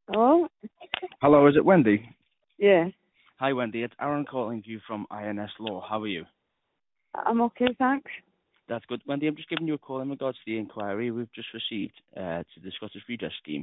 Oh, Hello, is it Wendy? yeah. Hi, Wendy. It's Aaron calling you from INS Law. How are you? I'm okay, thanks. That's good. Wendy, I'm just giving you a call in regards to the inquiry we've just received to the Scottish Redress Scheme.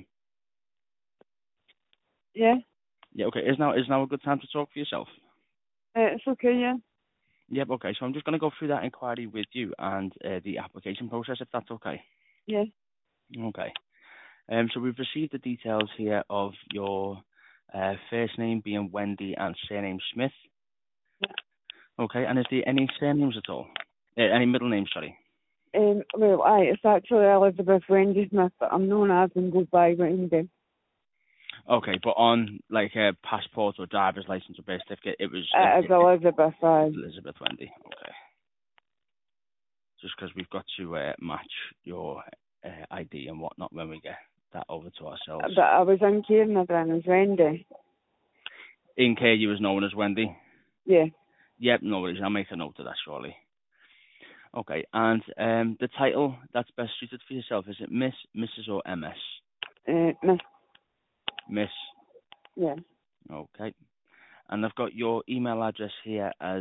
Yeah. Yeah, okay. Is now a good time to talk for yourself? It's okay, yeah. Yep, okay. So I'm just going to go through that inquiry with you and the application process, if that's okay. Yeah. Okay. So we've received the details here of your first name being Wendy and surname Smith. Okay, and is there any surnames at all? Any middle names, sorry. Well, it's actually Elizabeth Wendy Smith, but I'm known as and go by Wendy. Okay, but on like a passport or driver's license or birth certificate, it was It is Elizabeth, Elizabeth Wendy. Okay, just because we've got to match your ID and whatnot when we get that over to ourselves. But I was in Cairn as Wendy. In care, you was known as Wendy. Yeah. Yep, no worries. I'll make a note of that shortly. Okay, and the title that's best suited for yourself, is it Miss, Mrs. or MS? Miss. Miss. Yeah. Okay. And I've got your email address here as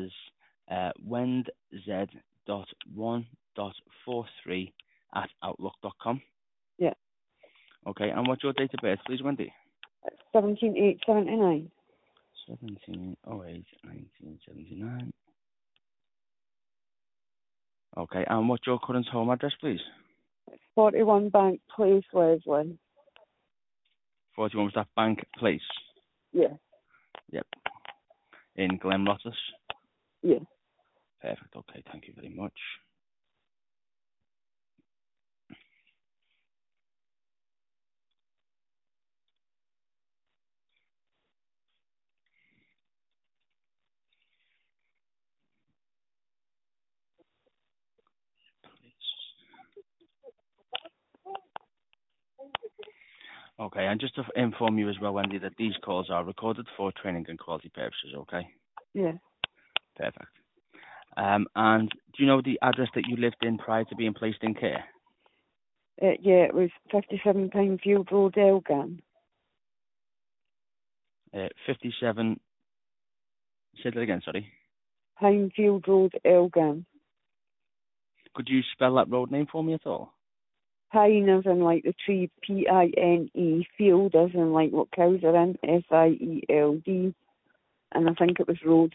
wendz1.43@outlook.com. Yeah. Okay, and what's your date of birth, please, Wendy? It's 17/8/79. 17/08/1979. Okay, and what's your current home address, please? 41 Bank Place, Leslie. 41 was that Bank Place? Yeah. Yep. In Glenrothes? Yeah. Perfect, okay, thank you very much. Okay, and just to inform you as well, Wendy, that these calls are recorded for training and quality purposes, okay? Yeah. Perfect. And do you know the address that you lived in prior to being placed in care? Yeah, it was 57 Pinefield Road, Elgin. 57, say that again, sorry. Pinefield Road, Elgin. Could you spell that road name for me at all? Pine as in like the tree, Pine, field as in like what cows are in, Sield, and I think it was road.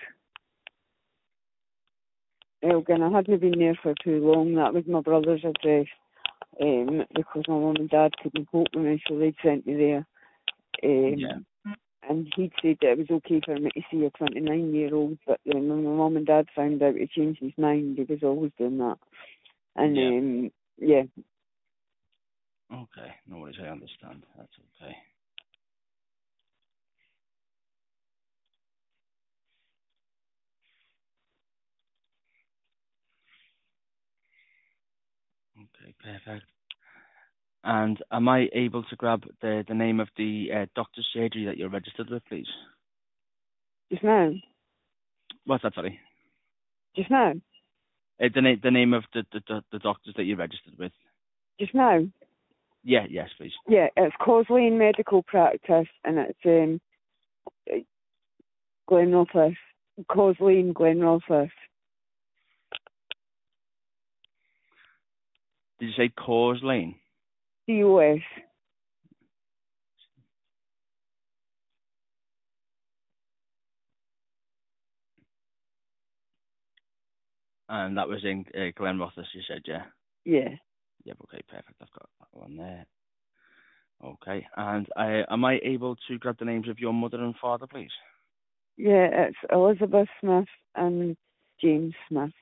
Elgin. I hadn't been there for too long. That was my brother's address, because my mum and dad couldn't cope with me, so they'd sent me there. Yeah. And he'd said that it was okay for me to see a 29-year-old, but then when my mum and dad found out, he changed his mind. He was always doing that. And yeah. Okay, no worries, I understand. That's okay. Okay, perfect. And am I able to grab the name of the doctor's surgery that you're registered with, please? Just now. What's that, sorry? Just now. The name of the doctors that you're registered with? Just now. Yeah, yes, please. Yeah, it's Causlane Medical Practice, and it's Glenrothes. Causlane, Glenrothes. Did you say Cause Lane? COS. And that was in Glenrothes, you said, yeah? Yeah. Yep, okay, perfect. I've got that one there. Okay, and am I able to grab the names of your mother and father, please? Yeah, it's Elizabeth Smith and James Smith.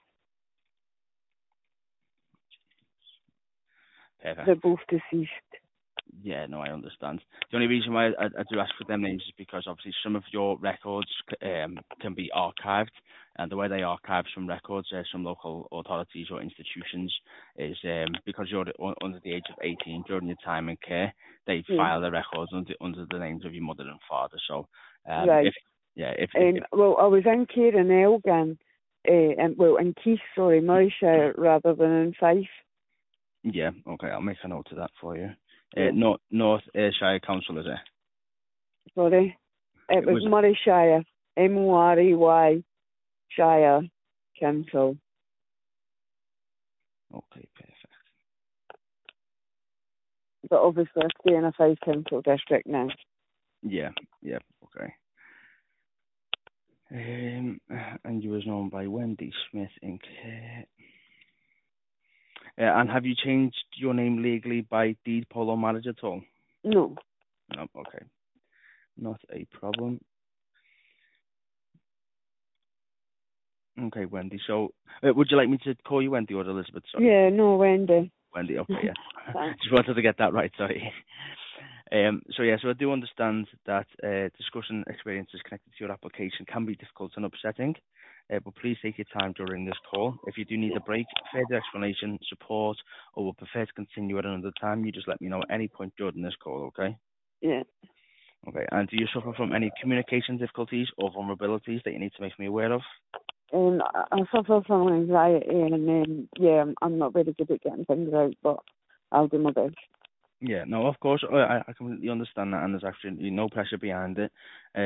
Perfect. They're both deceased. Yeah, no, I understand. The only reason why I do ask for them names is because obviously some of your records can be archived, and the way they archive some records, some local authorities or institutions, is because you're under the age of 18 during your time in care, they file the records under the names of your mother and father. So, Right. Well, I was in care in Elgin, in Keith, Morayshire, rather than in Fife. Yeah, okay, I'll make a note of that for you. Yeah. North Ayrshire Council, is it? Sorry. It was Murray Shire. Morey Shire Council. Okay, perfect. But obviously I stay in a 5 council district now. Yeah, okay. And you was known by Wendy Smith in care. And have you changed your name legally by deed, poll, or marriage at all? No. No, okay. Not a problem. Okay, Wendy. So, would you like me to call you Wendy or Elizabeth? Sorry. Yeah, no, Wendy. Wendy, okay, yeah. Just wanted to get that right, sorry. So I do understand that discussing experiences connected to your application can be difficult and upsetting, but please take your time during this call. If you do need a break, further explanation, support, or would prefer to continue at another time, you just let me know at any point during this call, okay? Yeah. Okay, and do you suffer from any communication difficulties or vulnerabilities that you need to make me aware of? I suffer from anxiety and I'm not very good at getting things out, but I'll do my best. Yeah, no, of course, I completely understand that, and there's actually no pressure behind it.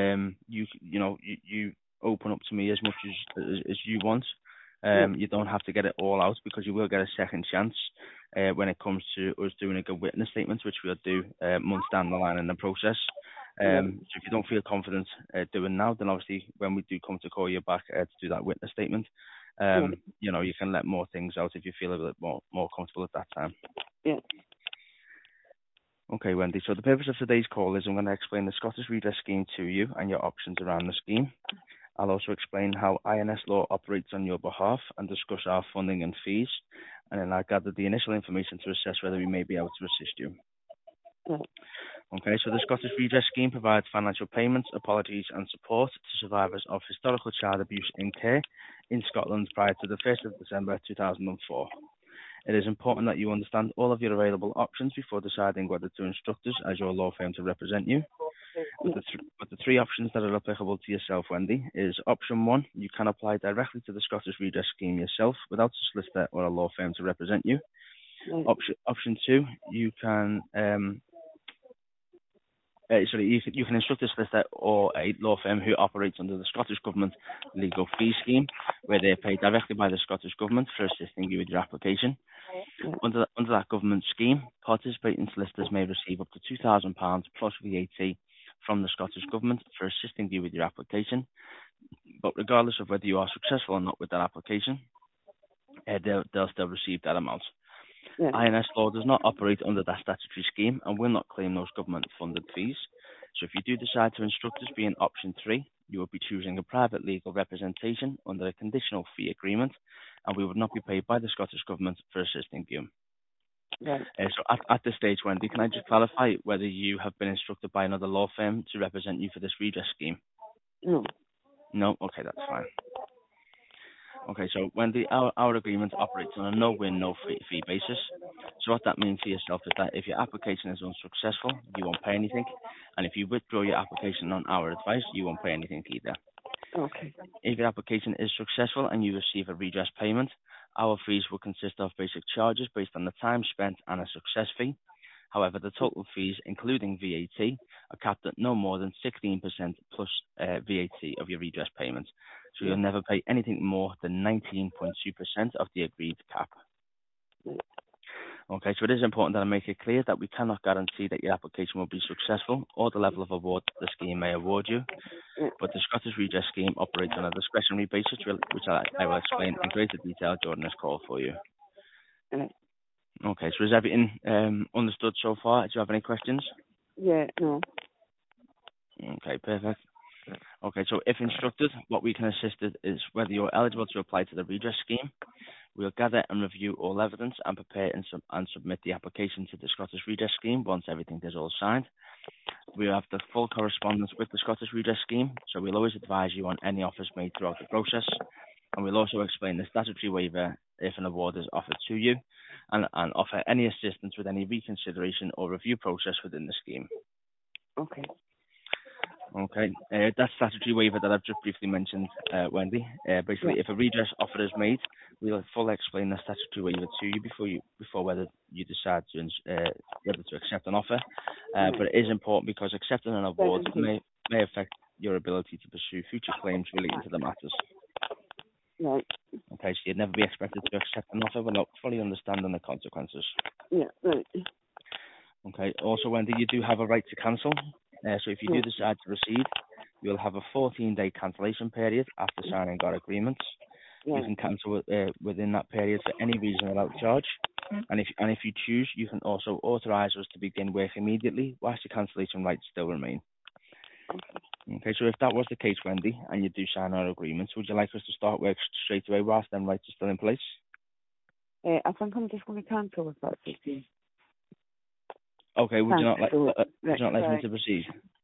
You open up to me as much as you want. You don't have to get it all out because you will get a second chance when it comes to us doing a good witness statement, which we'll do months down the line in the process. So if you don't feel confident doing now, then obviously when we do come to call you back to do that witness statement, you can let more things out if you feel a bit more comfortable at that time. Yeah. Okay, Wendy. So the purpose of today's call is I'm going to explain the Scottish Redress Scheme to you and your options around the scheme. I'll also explain how INS law operates on your behalf and discuss our funding and fees. And then I'll gather the initial information to assess whether we may be able to assist you. Okay, so the Scottish Redress Scheme provides financial payments, apologies and support to survivors of historical child abuse in care in Scotland prior to the 1st of December 2004. It is important that you understand all of your available options before deciding whether to instruct us as your law firm to represent you. But the three options that are applicable to yourself, Wendy, is option 1, you can apply directly to the Scottish Redress Scheme yourself without a solicitor or a law firm to represent you. Option 2, you can you can instruct a solicitor or a law firm who operates under the Scottish Government Legal Fee Scheme, where they are paid directly by the Scottish Government for assisting you with your application. Under that government scheme, participating solicitors may receive up to £2,000 plus VAT from the Scottish Government for assisting you with your application. But regardless of whether you are successful or not with that application, they'll still receive that amount. INS law does not operate under that statutory scheme and will not claim those government-funded fees. So if you do decide to instruct us via option 3, you will be choosing a private legal representation under a conditional fee agreement, and we would not be paid by the Scottish Government for assisting you. So at this stage, Wendy, can I just clarify whether you have been instructed by another law firm to represent you for this redress scheme? No. No? Okay, that's fine. Okay, so Wendy, our agreement operates on a no-win, no-fee basis. So what that means for yourself is that if your application is unsuccessful, you won't pay anything. And if you withdraw your application on our advice, you won't pay anything either. Okay. If your application is successful and you receive a redress payment, our fees will consist of basic charges based on the time spent and a success fee. However, the total fees, including VAT, are capped at no more than 16% plus VAT of your redress payment. So you'll never pay anything more than 19.2% of the agreed cap. Okay, so it is important that I make it clear that we cannot guarantee that your application will be successful or the level of award the scheme may award you. But the Scottish Redress Scheme operates on a discretionary basis, which I will explain in greater detail during this call for you. Okay, so is everything understood so far? Do you have any questions? Yeah, no. Okay, perfect. Okay, so if instructed, what we can assist is whether you're eligible to apply to the redress scheme. We'll gather and review all evidence and prepare and submit the application to the Scottish Redress Scheme once everything is all signed. We'll have the full correspondence with the Scottish Redress Scheme, so we'll always advise you on any offers made throughout the process. And we'll also explain the statutory waiver if an award is offered to you, and offer any assistance with any reconsideration or review process within the scheme. Okay. Okay. That statutory waiver that I've just briefly mentioned, Wendy. Basically, if a redress offer is made, we'll fully explain the statutory waiver to you before whether you decide to whether to accept an offer. But it is important because accepting an award may affect your ability to pursue future claims relating to the matters. Right. Okay, so you'd never be expected to accept an offer without fully understanding the consequences. Yeah, right. Okay. Also, Wendy, you do have a right to cancel. So if you do decide to proceed, you'll have a 14-day cancellation period after signing our agreements. Yeah. You can cancel within that period for any reason without charge. And if you choose, you can also authorise us to begin work immediately whilst your cancellation rights still remain. Okay, so if that was the case, Wendy, and you do sign our agreements, would you like us to start work straight away whilst them rights are still in place? I think I'm just going to cancel if that's okay. Okay, would you not like me to proceed?